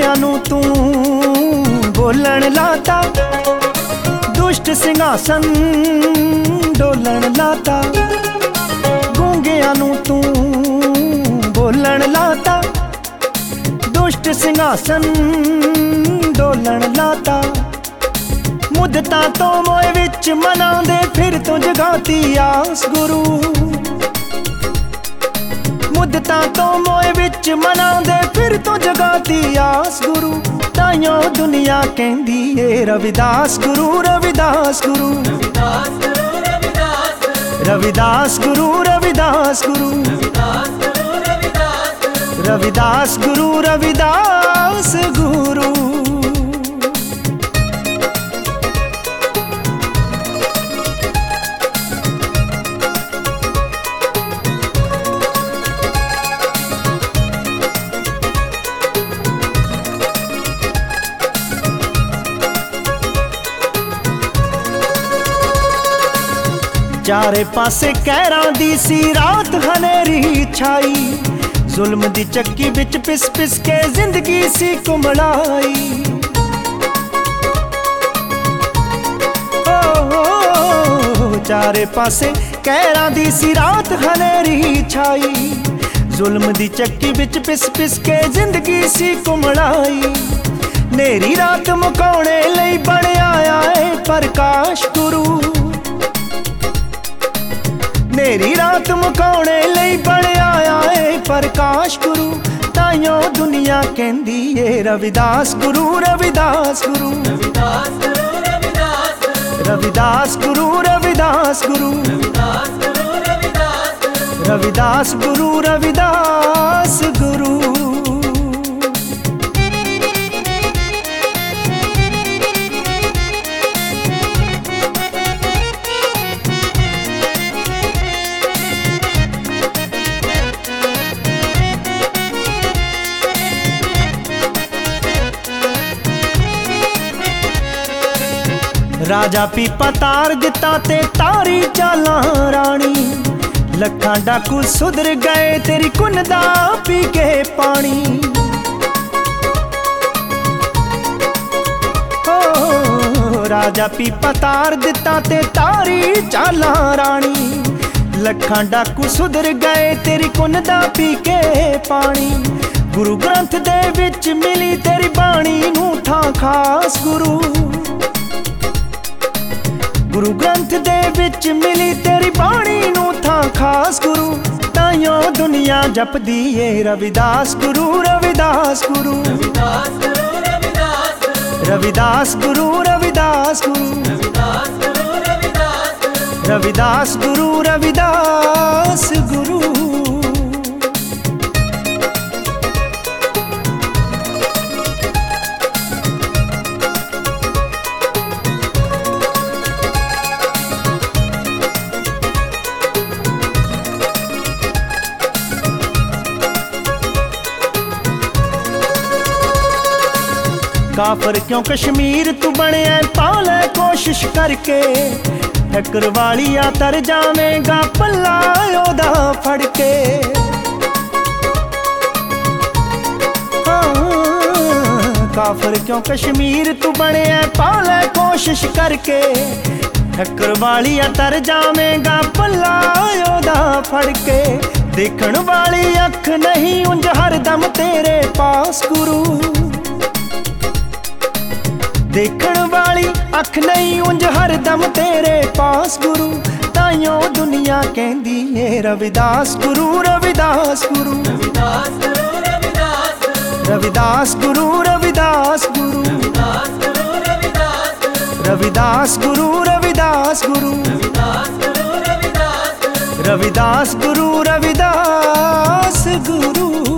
गूंगियां नू तू बोलन लाता, दुष्ट सिंहासन डोलन लाता। गूंगियां नू तू बोलन लाता, दुष्ट सिंहासन डोलन लाता। मुद्दतां तो मोए विच मनांदे फिर तो जगाती आस गुरु। मुद्दतां तो मोए विच मनांदे फिर तो जगाती आस गुरु। ताइयों दुनिया कहंदी ए रविदास गुरु, रविदास गुरु, रविदास गुरु, रविदास गुरु, रविदास गुरु, रविदास गुरु। चारे पासे कहरां दी सी रात हनेरी छाई, जुल्म दी चक्की बिच पिस पिस के जिंदगी सी कुमलाई। चारे पासे कहरां दी सी रात हनेरी छाई, जुल्म दी चक्की बिच पिस पिस के जिंदगी सी कुमलाई। नेरी रात मुकाउणे लई बण आया है प्रकाश गुरु। नेरी रात मुकाउणे लई बण आया है प्रकाश गुरु। ताइयों दुनिया कहंदी ए रविदास गुरु, रविदास गुरु, रविदास गुरु, रविदास गुरु, रविदास गुरु, रविदास गुरु। राजा पीपा तार दिता ते तारी चालां रानी। लखां डाकू सुधर गए तेरी कुन दा पी के पानी। राजा पीपा तार दिता ते तारी चालां रानी। लखां डाकू सुधर गए तेरी कुन दा पी के पानी। गुरु ग्रंथ दे विच मिली तेरी बाणी नू थां खास गुरु। गुरु ग्रंथ दे विच मिली तेरी बाणी नू थां खास गुरु। ताइयों दुनिया जपदी ए रविदास गुरु, रविदास गुरु, रविदास गुरु, रविदास गुरु, रविदास गुरु, रविदास गुरु। काफर क्यों कश्मीर तू बने पाले कोशिश करके। ठक्कर वालिया तर जावेगा पल्ला ओदा फड़के। काफर क्यों कश्मीर तू बने पाले कोशिश करके। ठक्कर वालिया तर जावेगा पल्ला ओदा फड़के। देखण वाली अख नहीं उंज हरदम तेरे पास गुरु। देखण वाली अख नहीं उंज हरदम तेरे पास गुरु। ताइयों दुनिया कहंदी ए रविदास गुरु, रविदास गुरु, रविदास गुरु, रविदास गुरु, रविदास गुरु, रविदास गुरु, रविदास गुरु, रविदास गुरु।